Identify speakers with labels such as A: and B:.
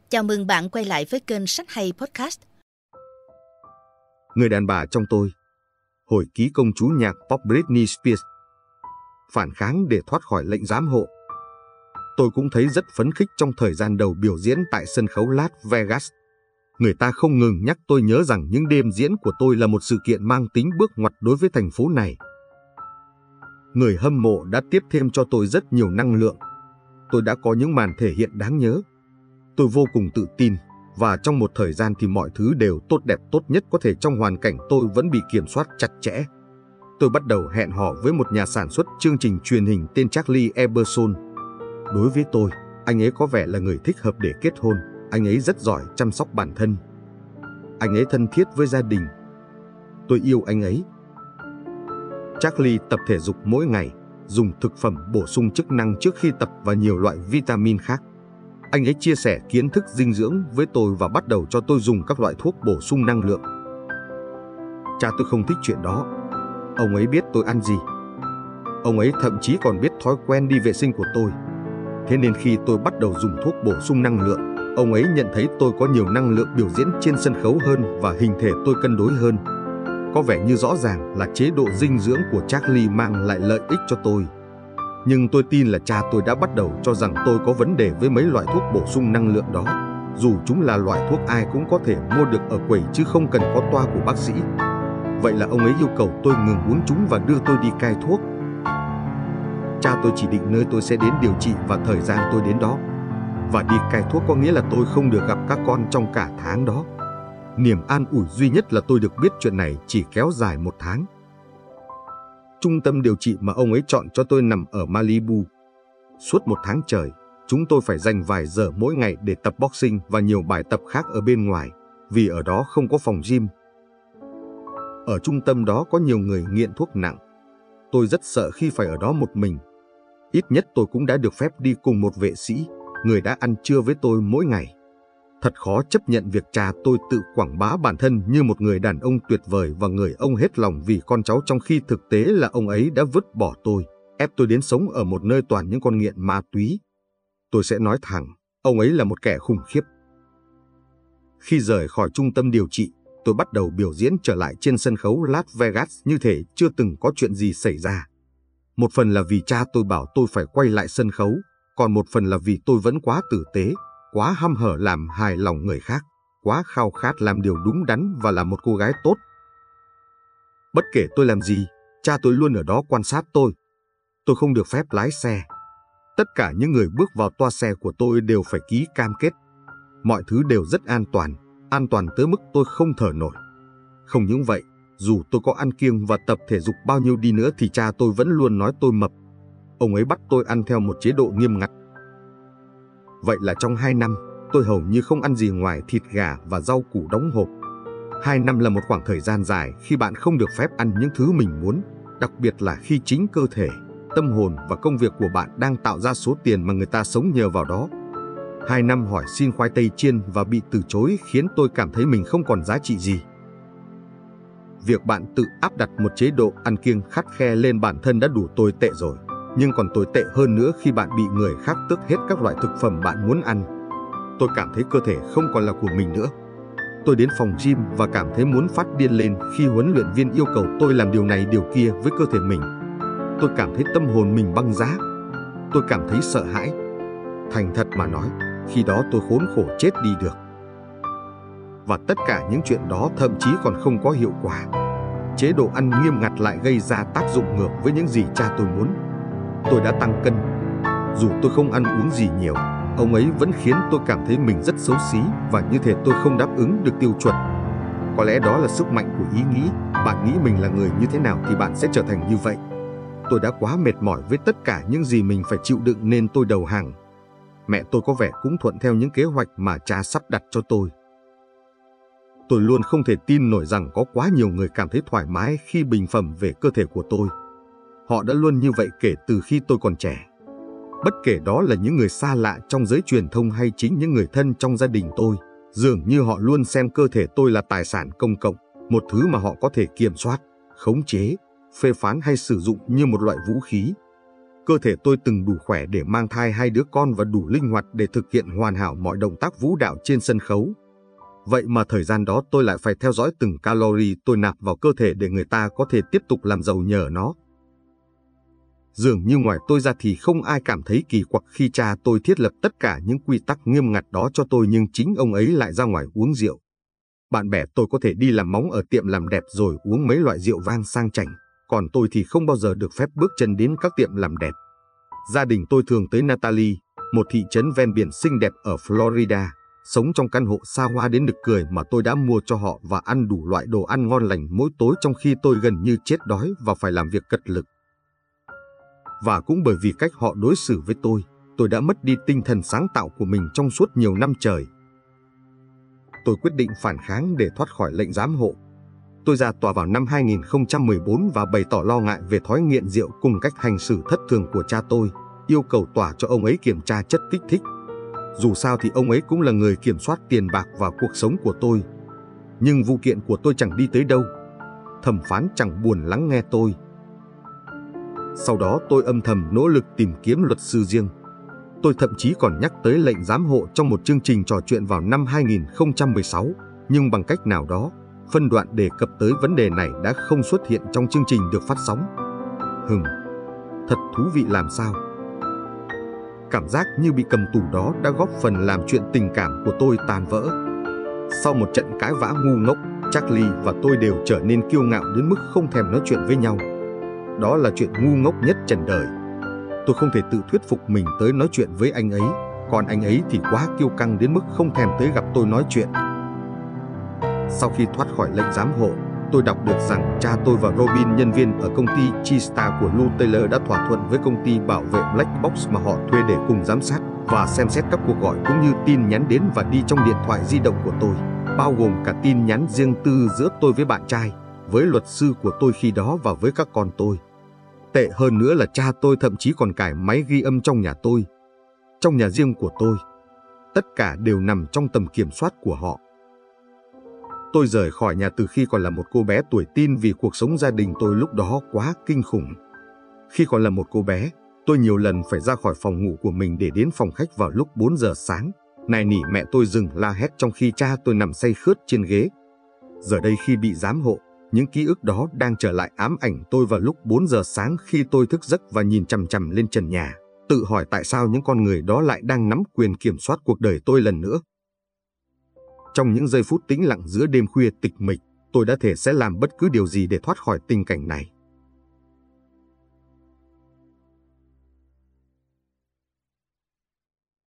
A: Chào mừng bạn quay lại với kênh Sách Hay Podcast.
B: Người đàn bà trong tôi, hồi ký công chúa nhạc pop Britney Spears, phản kháng để thoát khỏi lệnh giám hộ. Tôi cũng thấy rất phấn khích trong thời gian đầu biểu diễn tại sân khấu Las Vegas. Người ta không ngừng nhắc tôi nhớ rằng những đêm diễn của tôi là một sự kiện mang tính bước ngoặt đối với thành phố này. Người hâm mộ đã tiếp thêm cho tôi rất nhiều năng lượng. Tôi đã có những màn thể hiện đáng nhớ. Tôi vô cùng tự tin, và trong một thời gian thì mọi thứ đều tốt đẹp tốt nhất có thể trong hoàn cảnh tôi vẫn bị kiểm soát chặt chẽ. Tôi bắt đầu hẹn hò với một nhà sản xuất chương trình truyền hình tên Charlie Eberson. Đối với tôi, anh ấy có vẻ là người thích hợp để kết hôn. Anh ấy rất giỏi chăm sóc bản thân. Anh ấy thân thiết với gia đình. Tôi yêu anh ấy. Charlie tập thể dục mỗi ngày, dùng thực phẩm bổ sung chức năng trước khi tập và nhiều loại vitamin khác. Anh ấy chia sẻ kiến thức dinh dưỡng với tôi và bắt đầu cho tôi dùng các loại thuốc bổ sung năng lượng. Cha tôi không thích chuyện đó. Ông ấy biết tôi ăn gì. Ông ấy thậm chí còn biết thói quen đi vệ sinh của tôi. Thế nên khi tôi bắt đầu dùng thuốc bổ sung năng lượng, ông ấy nhận thấy tôi có nhiều năng lượng biểu diễn trên sân khấu hơn và hình thể tôi cân đối hơn. Có vẻ như rõ ràng là chế độ dinh dưỡng của Charlie mang lại lợi ích cho tôi. Nhưng tôi tin là cha tôi đã bắt đầu cho rằng tôi có vấn đề với mấy loại thuốc bổ sung năng lượng đó, dù chúng là loại thuốc ai cũng có thể mua được ở quầy chứ không cần có toa của bác sĩ. Vậy là ông ấy yêu cầu tôi ngừng uống chúng và đưa tôi đi cai thuốc. Cha tôi chỉ định nơi tôi sẽ đến điều trị và thời gian tôi đến đó. Và đi cai thuốc có nghĩa là tôi không được gặp các con trong cả tháng đó. Niềm an ủi duy nhất là tôi được biết chuyện này chỉ kéo dài 1 tháng. Trung tâm điều trị mà ông ấy chọn cho tôi nằm ở Malibu. Suốt 1 tháng trời, chúng tôi phải dành vài giờ mỗi ngày để tập boxing và nhiều bài tập khác ở bên ngoài, vì ở đó không có phòng gym. Ở trung tâm đó có nhiều người nghiện thuốc nặng. Tôi rất sợ khi phải ở đó một mình. Ít nhất tôi cũng đã được phép đi cùng một vệ sĩ, người đã ăn trưa với tôi mỗi ngày. Thật khó chấp nhận việc cha tôi tự quảng bá bản thân như một người đàn ông tuyệt vời và người ông hết lòng vì con cháu, trong khi thực tế là ông ấy đã vứt bỏ tôi, ép tôi đến sống ở một nơi toàn những con nghiện ma túy. Tôi sẽ nói thẳng, ông ấy là một kẻ khủng khiếp. Khi rời khỏi trung tâm điều trị, tôi bắt đầu biểu diễn trở lại trên sân khấu Las Vegas như thể chưa từng có chuyện gì xảy ra. Một phần là vì cha tôi bảo tôi phải quay lại sân khấu, còn một phần là vì tôi vẫn quá tử tế, quá hăm hở làm hài lòng người khác, quá khao khát làm điều đúng đắn và là một cô gái tốt. Bất kể tôi làm gì, cha tôi luôn ở đó quan sát tôi. Tôi không được phép lái xe. Tất cả những người bước vào toa xe của tôi đều phải ký cam kết. Mọi thứ đều rất an toàn tới mức tôi không thở nổi. Không những vậy, dù tôi có ăn kiêng và tập thể dục bao nhiêu đi nữa thì cha tôi vẫn luôn nói tôi mập. Ông ấy bắt tôi ăn theo một chế độ nghiêm ngặt. Vậy là trong 2 năm, tôi hầu như không ăn gì ngoài thịt gà và rau củ đóng hộp. 2 năm là một khoảng thời gian dài khi bạn không được phép ăn những thứ mình muốn, đặc biệt là khi chính cơ thể, tâm hồn và công việc của bạn đang tạo ra số tiền mà người ta sống nhờ vào đó. 2 năm hỏi xin khoai tây chiên và bị từ chối khiến tôi cảm thấy mình không còn giá trị gì. Việc bạn tự áp đặt một chế độ ăn kiêng khắt khe lên bản thân đã đủ tồi tệ rồi. Nhưng còn tồi tệ hơn nữa khi bạn bị người khác tước hết các loại thực phẩm bạn muốn ăn. Tôi cảm thấy cơ thể không còn là của mình nữa. Tôi đến phòng gym và cảm thấy muốn phát điên lên khi huấn luyện viên yêu cầu tôi làm điều này điều kia với cơ thể mình. Tôi cảm thấy tâm hồn mình băng giá. Tôi cảm thấy sợ hãi. Thành thật mà nói, khi đó tôi khốn khổ chết đi được. Và tất cả những chuyện đó thậm chí còn không có hiệu quả. Chế độ ăn nghiêm ngặt lại gây ra tác dụng ngược với những gì cha tôi muốn. Tôi đã tăng cân. Dù tôi không ăn uống gì nhiều, ông ấy vẫn khiến tôi cảm thấy mình rất xấu xí và như thể tôi không đáp ứng được tiêu chuẩn. Có lẽ đó là sức mạnh của ý nghĩ. Bạn nghĩ mình là người như thế nào thì bạn sẽ trở thành như vậy. Tôi đã quá mệt mỏi với tất cả những gì mình phải chịu đựng nên tôi đầu hàng. Mẹ tôi có vẻ cũng thuận theo những kế hoạch mà cha sắp đặt cho tôi. Tôi luôn không thể tin nổi rằng có quá nhiều người cảm thấy thoải mái khi bình phẩm về cơ thể của tôi. Họ đã luôn như vậy kể từ khi tôi còn trẻ. Bất kể đó là những người xa lạ trong giới truyền thông hay chính những người thân trong gia đình tôi, dường như họ luôn xem cơ thể tôi là tài sản công cộng, một thứ mà họ có thể kiểm soát, khống chế, phê phán hay sử dụng như một loại vũ khí. Cơ thể tôi từng đủ khỏe để mang thai 2 đứa con và đủ linh hoạt để thực hiện hoàn hảo mọi động tác vũ đạo trên sân khấu. Vậy mà thời gian đó tôi lại phải theo dõi từng calorie tôi nạp vào cơ thể để người ta có thể tiếp tục làm giàu nhờ nó. Dường như ngoài tôi ra thì không ai cảm thấy kỳ quặc khi cha tôi thiết lập tất cả những quy tắc nghiêm ngặt đó cho tôi, nhưng chính ông ấy lại ra ngoài uống rượu. Bạn bè tôi có thể đi làm móng ở tiệm làm đẹp rồi uống mấy loại rượu vang sang chảnh, còn tôi thì không bao giờ được phép bước chân đến các tiệm làm đẹp. Gia đình tôi thường tới Natalie, một thị trấn ven biển xinh đẹp ở Florida, sống trong căn hộ xa hoa đến nực cười mà tôi đã mua cho họ và ăn đủ loại đồ ăn ngon lành mỗi tối trong khi tôi gần như chết đói và phải làm việc cật lực. Và cũng bởi vì cách họ đối xử với tôi đã mất đi tinh thần sáng tạo của mình trong suốt nhiều năm trời. Tôi quyết định phản kháng để thoát khỏi lệnh giám hộ. Tôi ra tòa vào năm 2014 và bày tỏ lo ngại về thói nghiện rượu cùng cách hành xử thất thường của cha tôi, yêu cầu tòa cho ông ấy kiểm tra chất kích thích. Dù sao thì ông ấy cũng là người kiểm soát tiền bạc và cuộc sống của tôi. Nhưng vụ kiện của tôi chẳng đi tới đâu. Thẩm phán chẳng buồn lắng nghe tôi. Sau đó tôi âm thầm nỗ lực tìm kiếm luật sư riêng. Tôi thậm chí còn nhắc tới lệnh giám hộ trong một chương trình trò chuyện vào năm 2016, nhưng bằng cách nào đó, phân đoạn đề cập tới vấn đề này đã không xuất hiện trong chương trình được phát sóng. Thật thú vị làm sao. Cảm giác như bị cầm tù đó đã góp phần làm chuyện tình cảm của tôi tan vỡ. Sau một trận cãi vã ngu ngốc, Charlie và tôi đều trở nên kiêu ngạo đến mức không thèm nói chuyện với nhau. Đó là chuyện ngu ngốc nhất trần đời. Tôi không thể tự thuyết phục mình tới nói chuyện với anh ấy, còn anh ấy thì quá kiêu căng đến mức không thèm tới gặp tôi nói chuyện. Sau khi thoát khỏi lệnh giám hộ, tôi đọc được rằng cha tôi và Robin, nhân viên ở công ty G-Star của Lou Taylor, đã thỏa thuận với công ty bảo vệ Black Box mà họ thuê để cùng giám sát và xem xét các cuộc gọi cũng như tin nhắn đến và đi trong điện thoại di động của tôi, bao gồm cả tin nhắn riêng tư giữa tôi với bạn trai, với luật sư của tôi khi đó và với các con tôi. Tệ hơn nữa là cha tôi thậm chí còn cài máy ghi âm trong nhà tôi, trong nhà riêng của tôi. Tất cả đều nằm trong tầm kiểm soát của họ. Tôi rời khỏi nhà từ khi còn là một cô bé tuổi teen vì cuộc sống gia đình tôi lúc đó quá kinh khủng. Khi còn là một cô bé, tôi nhiều lần phải ra khỏi phòng ngủ của mình để đến phòng khách vào lúc 4 giờ sáng, nài nỉ mẹ tôi dừng la hét trong khi cha tôi nằm say khướt trên ghế. Giờ đây khi bị giám hộ, những ký ức đó đang trở lại ám ảnh tôi vào lúc 4 giờ sáng khi tôi thức giấc và nhìn chằm chằm lên trần nhà, tự hỏi tại sao những con người đó lại đang nắm quyền kiểm soát cuộc đời tôi lần nữa. Trong những giây phút tĩnh lặng giữa đêm khuya tịch mịch, tôi đã thề sẽ làm bất cứ điều gì để thoát khỏi tình cảnh này.